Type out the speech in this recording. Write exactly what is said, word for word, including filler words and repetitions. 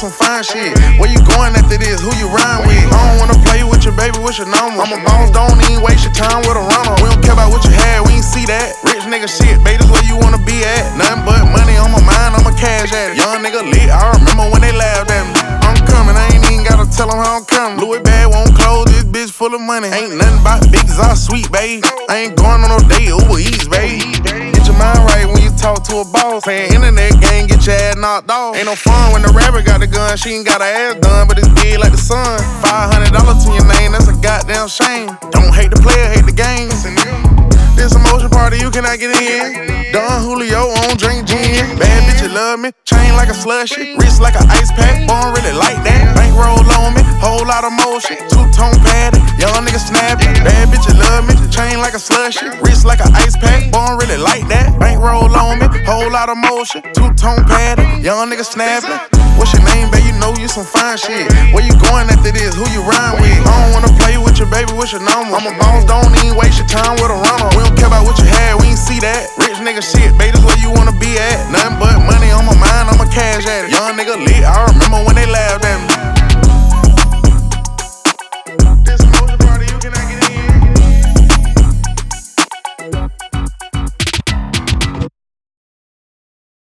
some fine shit. Where you going after this? Who you rhyme with? I don't wanna play with your baby, what's your number? I'm a boss, don't even waste your time with a runner. We don't care about what you had, we ain't see that. Rich nigga shit, babe, this where you wanna be at. Nothing but money on my mind, I'm a cash addict. Young nigga lit, I remember when they laughed at me. I'm coming, I ain't even gotta tell them how I'm coming. Louis bag won't close, this bitch full of money. Ain't nothing about big I sweet, babe. I ain't going on no date, Uber Eats, babe. Get your mind right when you talk to a boss. Playing internet game, get your ass knocked off. Ain't no fun when the rapper got the gun, she ain't got her ass done, but it's big like the sun. five hundred dollars to your name, that's a goddamn shame. Don't hate the player, hate the game. This emotion party, you cannot get in. Don Julio on drink gin. Bad bitch, you love me. Chain like a slushy. Wrist like an ice pack. Born really like that. Bankroll on me. Whole lot of motion. Two-tone padded. Young nigga snapping. Bad bitch, you love me. Chain like a slushy. Wrist like an ice pack. Born really like that. Bankroll on me. Whole lot of motion. Two-tone padded. Young nigga snapping. What's your name, babe? You know you some fine shit. Where you going after this? Who you rhyme with? I don't wanna play with your baby, what's your number? I'm a boss, don't even waste your time with a runner. We don't care about what you had, we ain't see that. Rich nigga shit,